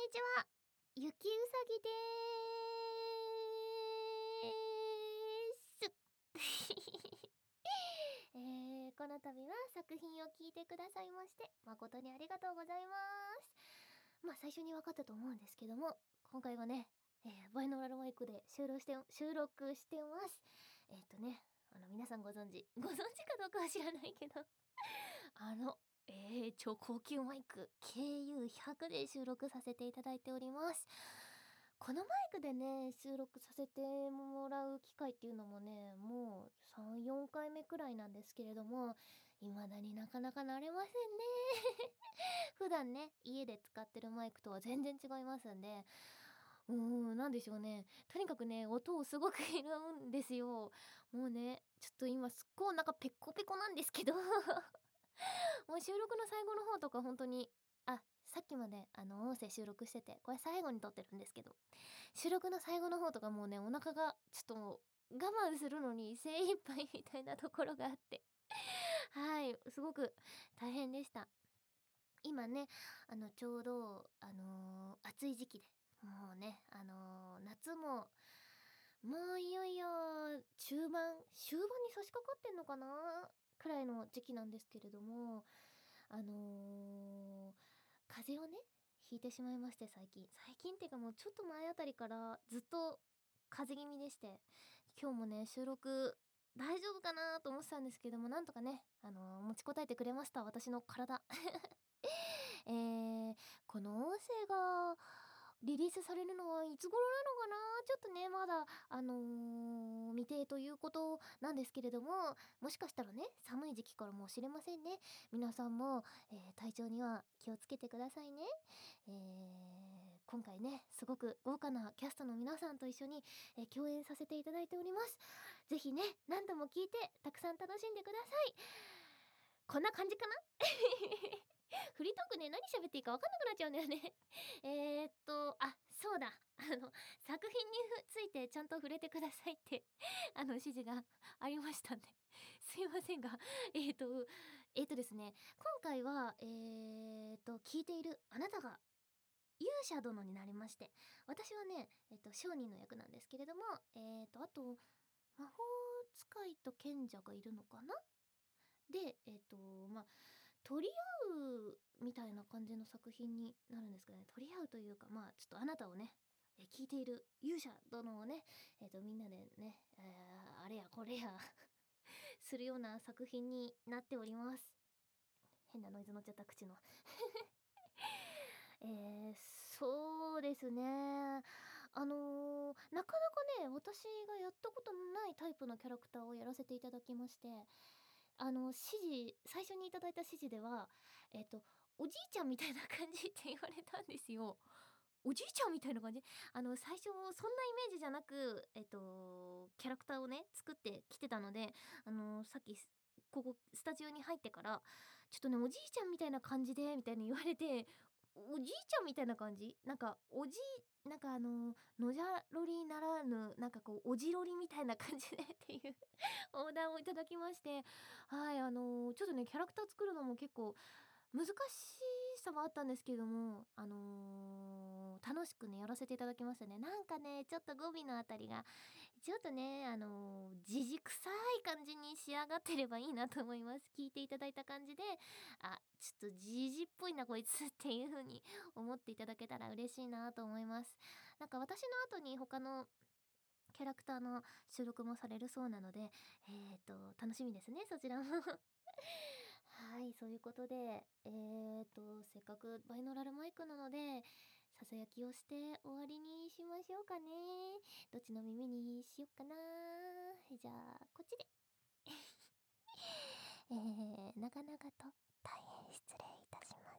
にちは、ゆきうさぎでーす。この度は作品を聞いてくださいまして誠にありがとうございます。最初に分かったと思うんですけども、今回はね、バイノーラルマイクで収録してます。皆さんご存知かどうかは知らないけど超高級マイク KU100 で収録させていただいております。このマイクでね、収録させてもらう機会っていうのもね、もう3、4回目くらいなんですけれども、未だになかなか慣れませんね。普段ね、家で使ってるマイクとは全然違いますんで、なんでしょうね。とにかくね、音をすごく拾うんですよ。もうね、ちょっと今すっごいお腹ペコペコなんですけどもう収録の最後の方とか本当に、さっきまで音声収録してて、これ最後に撮ってるんですけど、収録の最後の方とかもうね、お腹がちょっともう我慢するのに精一杯みたいなところがあってはい、すごく大変でした。今ね、ちょうど暑い時期で、もうね、夏ももういよいよ終盤に差し掛かってんのかなくらいの時期なんですけれども、風邪をね、ひいてしまいまして、最近っていうかもうちょっと前あたりからずっと風邪気味でして、今日もね、収録大丈夫かなと思ってたんですけども、なんとかね、持ちこたえてくれました、私の体。えー、この音声がリリースされるのはいつ頃なのかな、ちょっとね、まだ、未定ということなんですけれども、もしかしたらね、寒い時期からもしれませんね。皆さんも、体調には気をつけてくださいね。今回ね、すごく豪華なキャストの皆さんと一緒に、共演させていただいております。ぜひね、何度も聞いて、たくさん楽しんでください。こんな感じかなフリートークね、何喋っていいか分かんなくなっちゃうんだよね。そうだ。作品についてちゃんと触れてくださいって、指示がありましたんで。すいませんが、ですね、今回は、聞いているあなたが勇者殿になりまして、私はね、商人の役なんですけれども、あと、魔法使いと賢者がいるのかな。で、取り合うみたいな感じの作品になるんですかね。取り合うというか、ちょっとあなたをね、聞いている勇者殿をね、みんなでね、あれやこれやするような作品になっております。変なノイズ乗っちゃった口のそうですね。なかなかね、私がやったことのないタイプのキャラクターをやらせていただきまして、最初にいただいた指示では、おじいちゃんみたいな感じって言われたんですよ。おじいちゃんみたいな感じ？最初そんなイメージじゃなく、キャラクターをね、作ってきてたので、さっきここスタジオに入ってから、ちょっとね、おじいちゃんみたいな感じでみたいに言われて、おじいちゃんみたいな感じ？のじゃろりならぬ、おじろりみたいな感じでっていうオーダーをいただきまして、はい、ちょっとね、キャラクター作るのも結構難しさはあったんですけども、楽しくね、やらせていただきましたね。なんかね、ちょっと語尾のあたりが、ちょっとね、じじくさい感じに仕上がってればいいなと思います。聞いていただいた感じで、ちょっとじじっぽいなこいつっていう風に思っていただけたら嬉しいなと思います。なんか私の後に他のキャラクターの収録もされるそうなので、楽しみですね、そちらも。はい、そういうことで、せっかくバイノーラルマイクなので、ささやきをして終わりにしましょうかね。どっちの耳にしよっかな。じゃあ、こっちで。長々と大変失礼いたしま